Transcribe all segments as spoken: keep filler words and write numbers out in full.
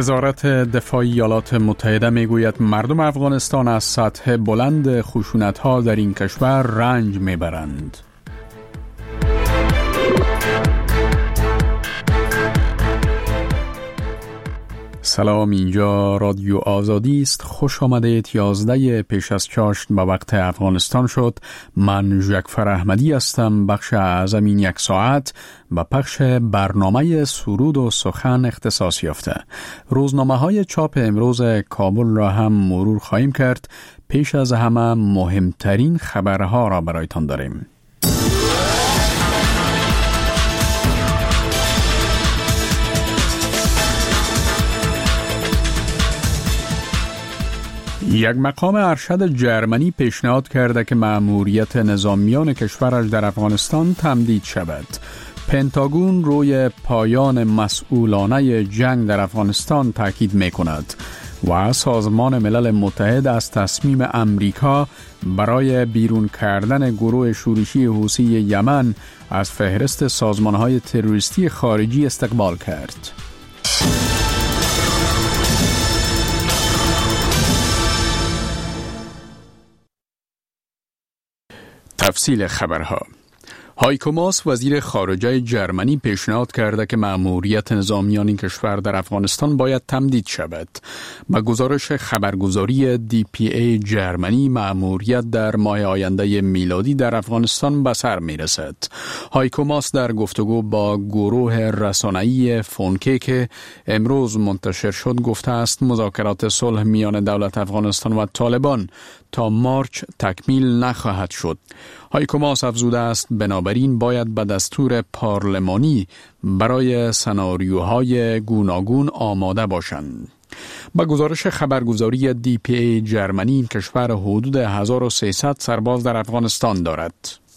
وزارت دفاع ایالات متحده میگوید مردم افغانستان از سطح بلند خشونت‌ها در این کشور رنج میبرند. سلام، اینجا رادیو آزادی است. خوش آمدید. یازده پیش از چاشت به وقت افغانستان شد. من جعفر احمدی هستم. بخش اعظم این یک ساعت با پخش برنامه سرود و سخن اختصاص یافته. روزنامه های چاپ امروز کابل را هم مرور خواهیم کرد. پیش از همه مهمترین خبرها را برایتان داریم. یک مقام ارشد جرمنی پیشنهاد کرده که مأموریت نظامیان کشورش در افغانستان تمدید شود. پنتاگون روی پایان مسئولانه جنگ در افغانستان تاکید می کند و سازمان ملل متحد از تصمیم امریکا برای بیرون کردن گروه شورشی حوثی یمن از فهرست سازمان‌های تروریستی خارجی استقبال کرد. تفصیل خبرها. هایکو ماس وزیر خارجه جرمنی پیشنهاد کرده که مأموریت نظامیان این کشور در افغانستان باید تمدید شود. با گزارش خبرگزاری دی پی ای جرمنی، مأموریت در ماه آینده میلادی در افغانستان به سر می رسد. هایکو ماس در گفتگو با گروه رسانه‌ای فونکه که امروز منتشر شد گفته است مذاکرات صلح میان دولت افغانستان و طالبان تا مارچ تکمیل نخواهد شد. هایکو ماس افزوده است بنابراین باید به دستور پارلمانی برای سناریوهای گوناگون آماده باشند. با گزارش خبرگزاری دی پی ای جرمنی، این کشور حدود هزار و سیصد سرباز در افغانستان دارد.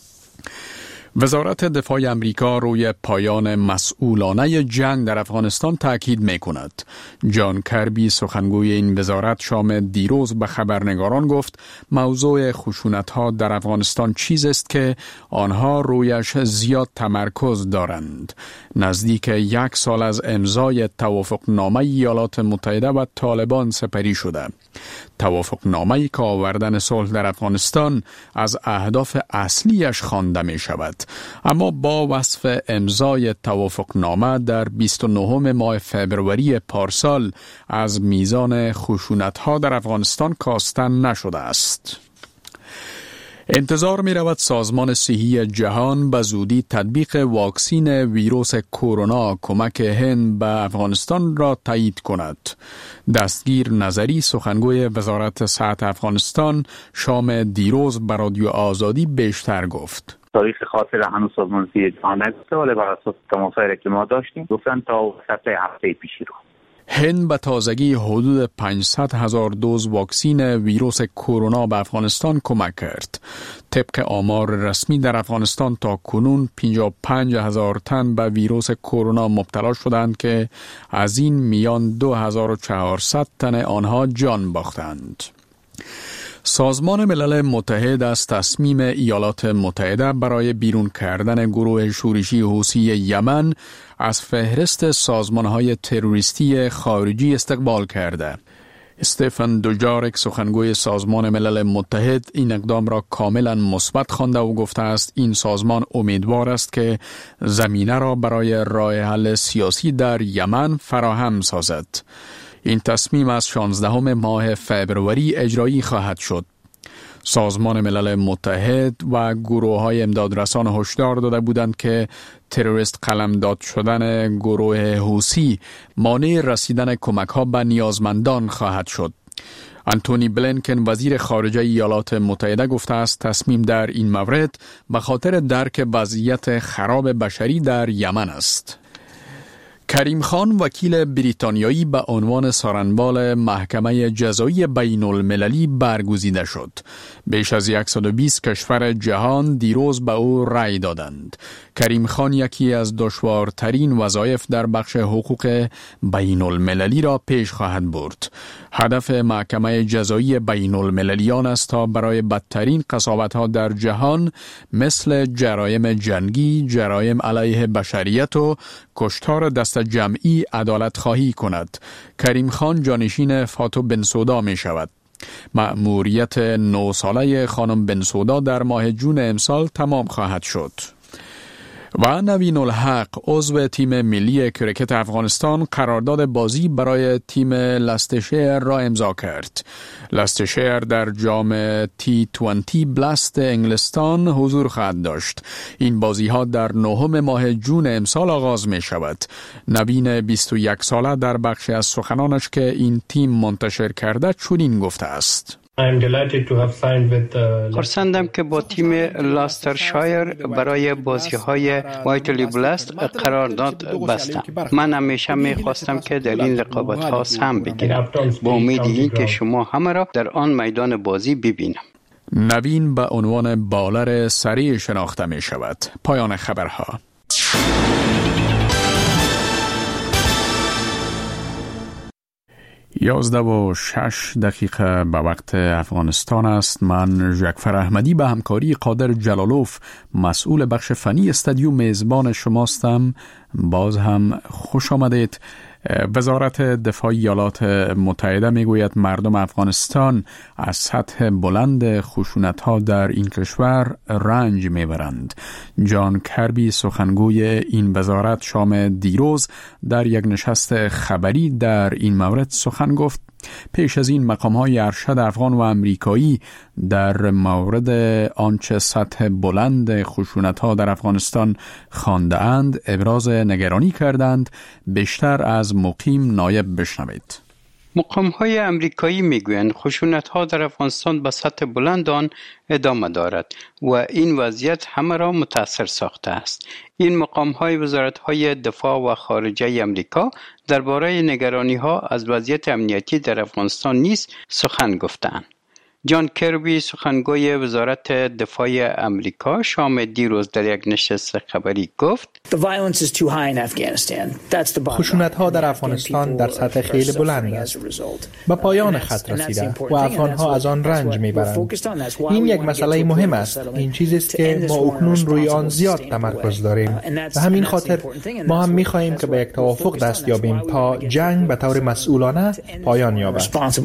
وزارت دفاع امریکا روی پایان مسئولانه جنگ در افغانستان تاکید می کند. جان کربی سخنگوی این وزارت شام دیروز به خبرنگاران گفت موضوع خشونت‌ها در افغانستان چیز است که آنها رویش زیاد تمرکز دارند. نزدیک یک سال از امضای توافقنامه ایالات متحده و طالبان سپری شده. توافقنامه‌ای که آوردن صلح در افغانستان از اهداف اصلیش خوانده می شود. اما با وصف امضای توافقنامه در بیست و نهم ماه فبروری پارسال از میزان خشونت‌ها در افغانستان کاسته نشده است. انتظار می رود سازمان صحی جهان به زودی تطبیق واکسین ویروس کرونا کمک هند به افغانستان را تایید کند. دستگیر نظری سخنگوی وزارت صحت افغانستان شام دیروز به رادیو آزادی بیشتر گفت. تاریخ خاصی را هنوز سازمان صحی جهان نگفته، ولی بر اساس تماسایی که ما داشتیم گفتن تا وسط هفته پیشی رو. هند به تازگی حدود پانصد هزار دوز واکسین ویروس کرونا به افغانستان کمک کرد. طبق آمار رسمی در افغانستان تا کنون پنجاه و پنج هزار تن به ویروس کرونا مبتلا شدند که از این میان دو هزار و چهارصد تن آنها جان باختند. سازمان ملل متحد از تصمیم ایالات متحده برای بیرون کردن گروه شورشی حوثی یمن از فهرست سازمان‌های تروریستی خارجی استقبال کرده. استفن دوجارک سخنگوی سازمان ملل متحد این اقدام را کاملا مثبت خوانده و گفته است این سازمان امیدوار است که زمینه را برای راه حل سیاسی در یمن فراهم سازد. این تصمیم از شانزدهم ماه فبروری اجرایی خواهد شد. سازمان ملل متحد و گروه‌های امدادرسان هشدار داده بودند که تروریست قلمداد شدن گروه حوثی مانع رسیدن کمک‌ها به نیازمندان خواهد شد. آنتونی بلینکن وزیر خارجه ایالات متحده گفته است تصمیم در این مورد به خاطر درک وضعیت خراب بشری در یمن است. کریم خان وکیل بریتانیایی به عنوان سارنبال محکمه جزایی بین المللی برگزیده شد. بیش از صد و بیست کشور جهان دیروز به او رأی دادند. کریم خان یکی از دشوارترین وظایف در بخش حقوق بین المللی را پیش خواهد برد. هدف محکمه جزایی بین المللی آن است تا برای بدترین قساوت‌ها در جهان مثل جرایم جنگی، جرایم علیه بشریت و کشتار دست جمعی عدالت خواهی کند. کریم خان جانشین فاتو بنسودا می شود. مأموریت نو ساله خانم بنسودا در ماه جون امسال تمام خواهد شد. و نوین الحق عضو تیم ملی کرکت افغانستان قرارداد بازی برای تیم لستشیر را امضا کرد. لستشیر در جام تی بیست بلاست انگلستان حضور خواهد داشت. این بازی ها در نهم ماه جون امسال آغاز می شود. نوین بیست و یک ساله در بخشی از سخنانش که این تیم منتشر کرده چنین گفته است: خرسندم که با تیم لاسترشایر برای بازی‌های وایتلی بلاست قرارداد بستم. من همیشه می‌خواستم که در این رقابت‌ها سهم بگیرم، با امید این که شما همه را در آن میدان بازی ببینم. نوین به عنوان بالر سریع شناخته می شود. پایان خبرها. یازده و شش دقیقه به وقت افغانستان است. من جعفر احمدی به همکاری قادر جلالوف مسئول بخش فنی استودیو میزبان شماستم. باز هم خوش آمدید. وزارت دفاع ایالات متحده میگوید مردم افغانستان از سطح بلند خشونت‌ها در این کشور رنج میبرند. جان کربی سخنگوی این وزارت شام دیروز در یک نشست خبری در این مورد سخن گفت. پیش از این مقام‌های ارشد افغان و امریکایی در مورد آنچه سطح بلند خشونت‌ها در افغانستان خوانده‌اند ابراز نگرانی کردند. بیشتر از مقیم نایب بشنوید. مقام‌های امریکایی میگویند خشونت‌ها در افغانستان به سطح بلند آن ادامه دارد و این وضعیت همه را متاثر ساخته است. این مقام‌های وزارت‌های دفاع و خارجه امریکا درباره نگرانی‌ها از وضعیت امنیتی در افغانستان نیز سخن گفتند. جان کربی سخنگوی وزارت دفاع امریکا شام دیروز در یک نشست خبری گفت: خشونت‌ها در افغانستان در سطح خیلی بلند است. به پایان خط رسیده و افغان‌ها از آن رنج می‌برند. این یک مسئله مهم است. این چیزی است که ما اکنون روی آن زیاد تمرکز داریم. به همین خاطر ما هم می‌خواهیم که به یک توافق دست یابیم تا جنگ به طور مسئولانه پایان یابد.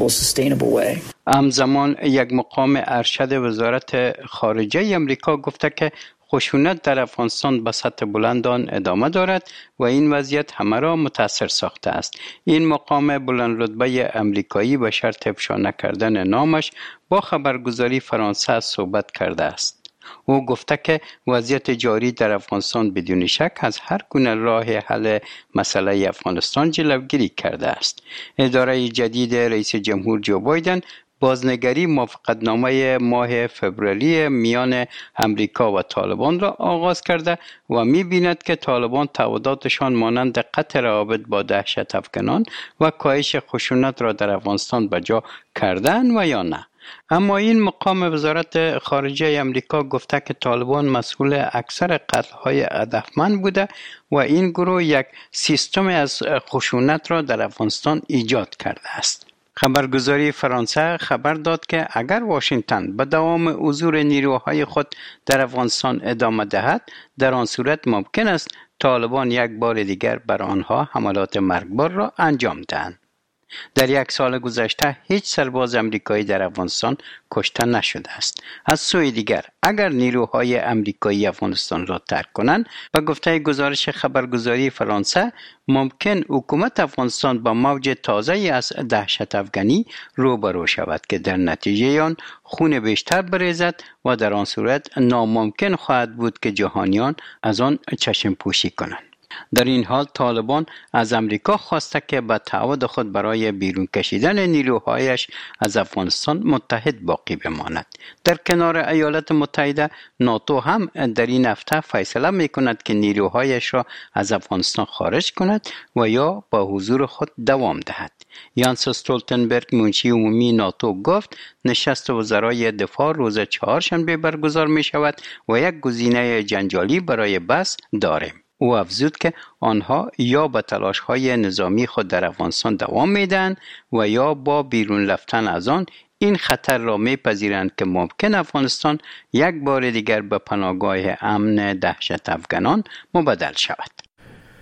همزمان یک مقام ارشد وزارت خارجه امریکا گفته که خشونت در افغانستان به سطح بلند آن ادامه دارد و این وضعیت همه را متاثر ساخته است. این مقام بلند رتبه امریکایی به شرط افشا نکردن نامش با خبرگزاری فرانسه صحبت کرده است. او گفته که وضعیت جاری در افغانستان بدون شک از هر گونه راه حل مسئله افغانستان جلوگیری کرده است. اداره جدید رئیس جمهور جو بایدن بازنگری موافقتنامه ماه فوریه میان امریکا و طالبان را آغاز کرده و می‌بیند که طالبان تعهداتشان مانند قطع روابط با دهشت افکنان و کاهش خشونت را در افغانستان بجا کردن و یا نه. اما این مقام وزارت خارجه امریکا گفته که طالبان مسئول اکثر قتل‌های هدفمند بوده و این گروه یک سیستم از خشونت را در افغانستان ایجاد کرده است. خبرگزاری فرانسه خبر داد که اگر واشنگتن به دوام حضور نیروهای خود در افغانستان ادامه دهد، در آن صورت ممکن است طالبان یک بار دیگر بر آنها حملات مرگبار را انجام دهند. در یک سال گذشته هیچ سرباز امریکایی در افغانستان کشته نشده است. از سوی دیگر اگر نیروهای امریکایی افغانستان را ترک کنند، به گفته گزارش خبرگزاری فرانسه ممکن حکومت افغانستان با موج تازه از دهشت افغانی روبرو شود که در نتیجه آن خون بیشتر بریزد و در آن صورت ناممکن خواهد بود که جهانیان از آن چشم پوشی کنند. در این حال طالبان از امریکا خواسته که به تعهد خود برای بیرون کشیدن نیروهایش از افغانستان متحد باقی بماند. در کنار ایالات متحده، ناتو هم در این هفته فیصله می‌کند که نیروهایش را از افغانستان خارج کند و یا با حضور خود دوام دهد. یانس استولتنبرگ منشی عمومی ناتو گفت نشست وزرای دفاع روز چهارشنبه برگزار می شود و یک گزینه جنجالی برای بحث داریم. او افزود که آنها یا به تلاش‌های نظامی خود در افغانستان دوام میدن و یا با بیرون رفتن از آن این خطر را میپذیرند که ممکن افغانستان یک بار دیگر به پناهگاه امن دهشت افغانان مبدل شود.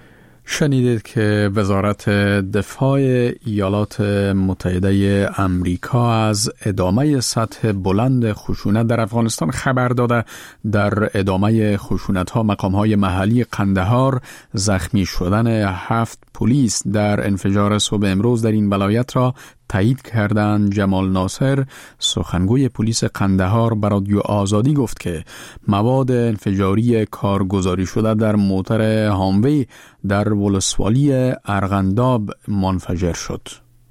شنیدید که وزارت دفاع ایالات متحده امریکا از ادامه سطح بلند خشونت در افغانستان خبر داده. در ادامه خشونت‌ها مقام‌های محلی قندهار زخمی شدن هفت پلیس در انفجار صبح امروز در این ولایت را تایید کردند. جمال ناصر سخنگوی پلیس قندهار به رادیو آزادی گفت که مواد انفجاری کارگزاری شده در موتر هاموی در ولسوالی ارغنداب منفجر شد.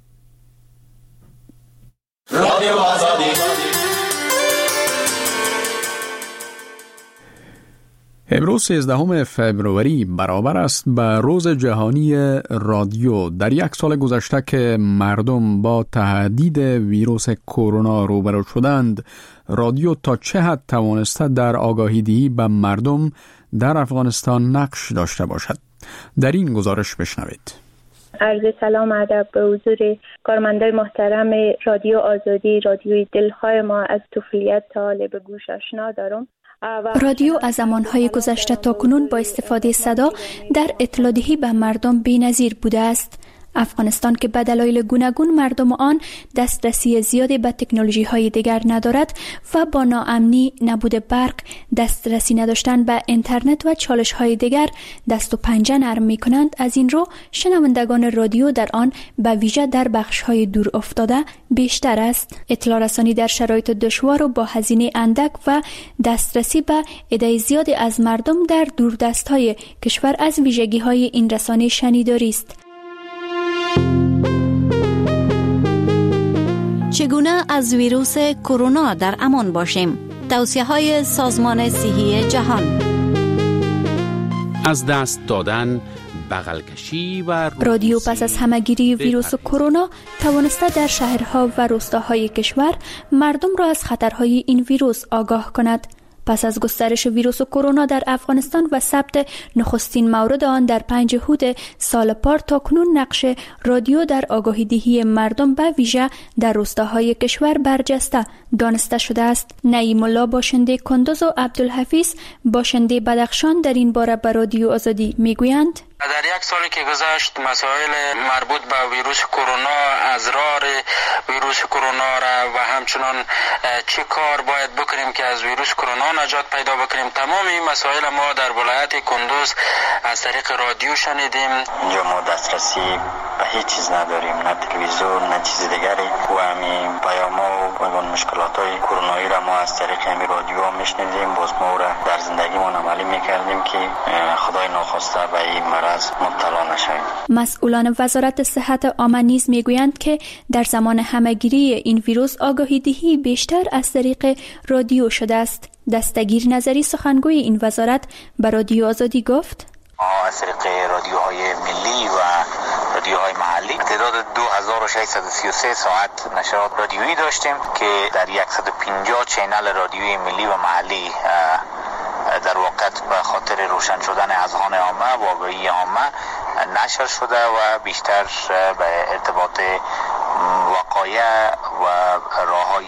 رادیو آزادی. امروز سیزدهم فبروری برابر است به روز جهانی رادیو. در یک سال گذشته که مردم با تهدید ویروس کرونا روبرو شدند، رادیو تا چه حد توانسته در آگاهی دهی به مردم در افغانستان نقش داشته باشد؟ در این گزارش بشنوید. عرض سلام ادب به حضور کارمندای محترم رادیو آزادی، رادیوی دلهای ما. از طفولیت تا حال به گوش آشنا دارم. رادیو از زمانهای گذشته تا کنون با استفاده صدا در اطلاع دهی به مردم بی‌نظیر بوده است. افغانستان که به دلایل گوناگون مردم آن دسترسی زیادی به تکنولوژی‌های دیگر ندارد و با ناامنی، نبود برق، دسترسی نداشتن به اینترنت و چالش‌های دیگر دست و پنجه نرم می‌کنند، از این رو شنوندگان رادیو در آن به ویژه در بخش‌های دور افتاده بیشتر است. اطلاع رسانی در شرایط دشوار و با هزینه اندک و دسترسی به عده زیادی از مردم در دوردست‌های کشور از ویژگی‌های این رسانه شنیداری است. چگونه از ویروس کرونا در امان باشیم؟ توصیه‌های سازمان صحی جهان. از دست دادن، بغل کشی و رادیو پس از همه‌گیری ویروس کرونا توانسته در شهرها و روستاهای کشور مردم را از خطرهای این ویروس آگاه کند. پس از گسترش ویروس کرونا در افغانستان و ثبت نخستین مورد آن در پنج هود سال پار، تا کنون نقش رادیو در آگاهی دهی مردم به ویژه در روستاهای کشور برجسته دانسته شده است. نعیم الله باشنده کندوز و عبدالحفیظ باشنده بدخشان در این باره به رادیو آزادی میگویند: در یک سالی که گذشت مسائل مربوط به ویروس کرونا، ازرار ویروس کرونا را و همچنان چه کار باید بکنیم که از ویروس کرونا نجات پیدا بکنیم، تمام این مسائل ما در ولایت کندوز از طریق رادیو شنیدیم. اینجا ما دسترسی به هیچ چیز نداریم، نه تلویزیون نه چیز دیگری، و همین پیاما و مشکلات‌های کرونایی را ما از طریق همین رادیو میشنیدیم. باز ما را در زندگیمون عملی میکردیم که خدای ناخواسته به این مرض مبتلا نشویم. مسئولان وزارت صحت عامه نیز میگویند که در زمان همه‌گیری این ویروس آگاهی دهی بیشتر از طریق رادیو شده است. دستگیر نظری سخنگوی این وزارت به رادیو آزادی گفت: از طریق رادیوهای ملی و رادیوهای محلی تعداد دو هزار و ششصد و سی و سه ساعت نشرات رادیویی داشتیم که در صد و پنجاه چینل رادیویی ملی و محلی در واقع به خاطر روشن شدن اذهان عامه و آگاهی عامه نشر شده و بیشتر به ارتباط وقایع و راههای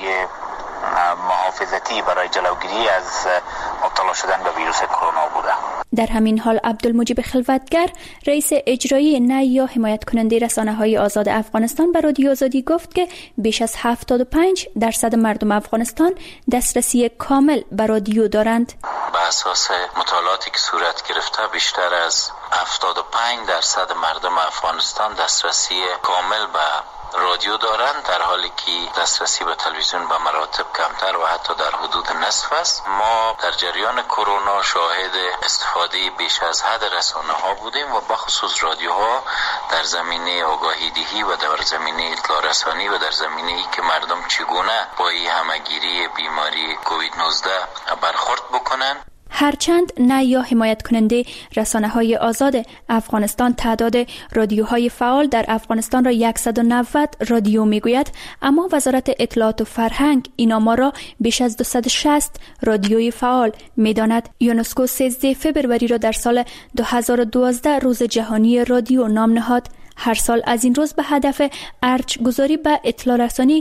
محافظتی برای جلوگیری از مبتلا شدن به ویروس کرونا بوده. در همین حال عبدالمجیب خلوتگر رئیس اجرایی نه یا حمایت کننده رسانه‌های آزاد افغانستان به رادیو آزادی گفت که بیش از هفتاد و پنج درصد مردم افغانستان دسترسی کامل به رادیو دارند. به اساس مطالعاتی که صورت گرفته بیشتر از هفتاد و پنج درصد مردم افغانستان دسترسی کامل به رادیو دارند، در حالی که دسترسی به تلویزیون به مراتب کمتر و حتی در حدود نصف است. ما در جریان کرونا شاهد استفاده بیش از حد رسانه ها بودیم و بخصوص رادیوها در زمینه آگاهی دهی و در زمینه اطلاع رسانی و در زمینه ای که مردم چگونه با این همه‌گیری بیماری کووید نوزده برخورد بکنند. هرچند نه یا حمایت کننده رسانه‌های آزاد افغانستان تعداد رادیوهای فعال در افغانستان را صد و نود رادیو میگوید، اما وزارت اطلاعات و فرهنگ این آمار را بیش از دویست و شصت رادیوی فعال میداند. یونسکو سیزدهم فوریه را در سال دو هزار و دوازده روز جهانی رادیو نام نهاد. هر سال از این روز به هدف ارج گذاری به اطلاع رسانی